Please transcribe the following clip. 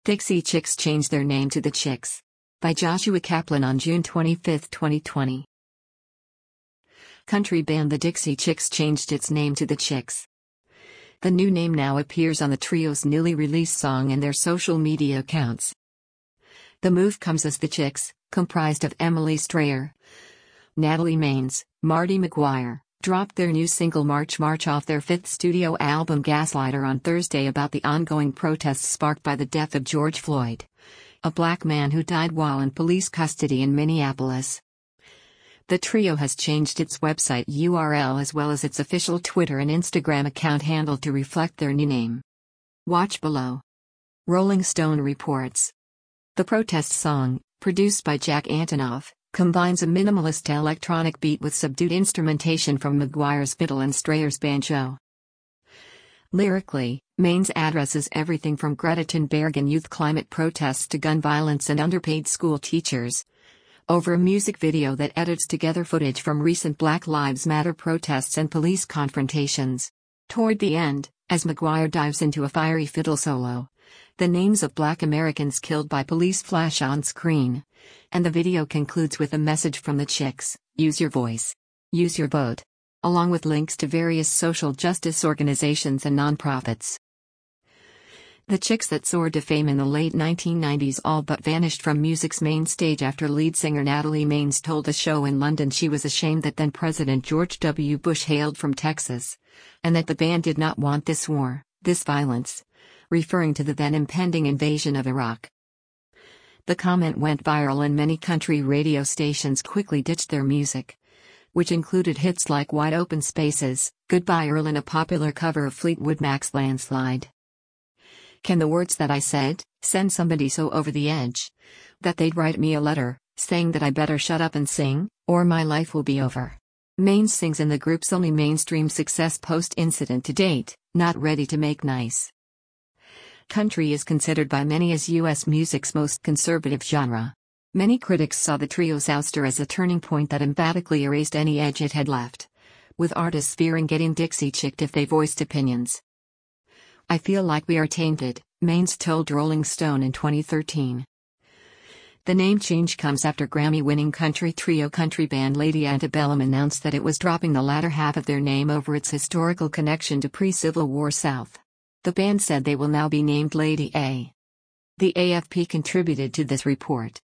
Dixie Chicks changed their name to The Chicks. By Joshua Kaplan on June 25, 2020. Country band The Dixie Chicks changed its name to The Chicks. The new name now appears on the trio's newly released song and their social media accounts. The move comes as The Chicks, comprised of Emily Strayer, Natalie Maines, Marty McGuire, dropped their new single March March off their fifth studio album Gaslighter on Thursday about the ongoing protests sparked by the death of George Floyd, a black man who died while in police custody in Minneapolis. The trio has changed its website URL as well as its official Twitter and Instagram account handle to reflect their new name. Watch below. Rolling Stone reports. The protest song, produced by Jack Antonoff, combines a minimalist electronic beat with subdued instrumentation from McGuire's fiddle and Strayer's banjo. Lyrically, Maines addresses everything from Greta Thunberg and youth climate protests to gun violence and underpaid school teachers. Over a music video that edits together footage from recent Black Lives Matter protests and police confrontations. Toward the end, as McGuire dives into a fiery fiddle solo, the names of Black Americans killed by police flash on screen. And the video concludes with a message from The Chicks: use your voice. Use your vote. Along with links to various social justice organizations and nonprofits. The Chicks that soared to fame in the late 1990s all but vanished from music's main stage after lead singer Natalie Maines told a show in London she was ashamed that then-President George W. Bush hailed from Texas, and that the band did not want this war, this violence, referring to the then-impending invasion of Iraq. The comment went viral and many country radio stations quickly ditched their music, which included hits like Wide Open Spaces, Goodbye Earl and a popular cover of Fleetwood Mac's Landslide. Can the words that I said send somebody so over the edge that they'd write me a letter saying that I better shut up and sing, or my life will be over? Maines sings in the group's only mainstream success post-incident to date, Not Ready to Make Nice. Country is considered by many as U.S. music's most conservative genre. Many critics saw the trio's ouster as a turning point that emphatically erased any edge it had left, with artists fearing getting Dixie chicked if they voiced opinions. I feel like we are tainted, Maines told Rolling Stone in 2013. The name change comes after Grammy-winning country trio country band Lady Antebellum announced that it was dropping the latter half of their name over its historical connection to pre-Civil War South. The band said they will now be named Lady A. The AFP contributed to this report.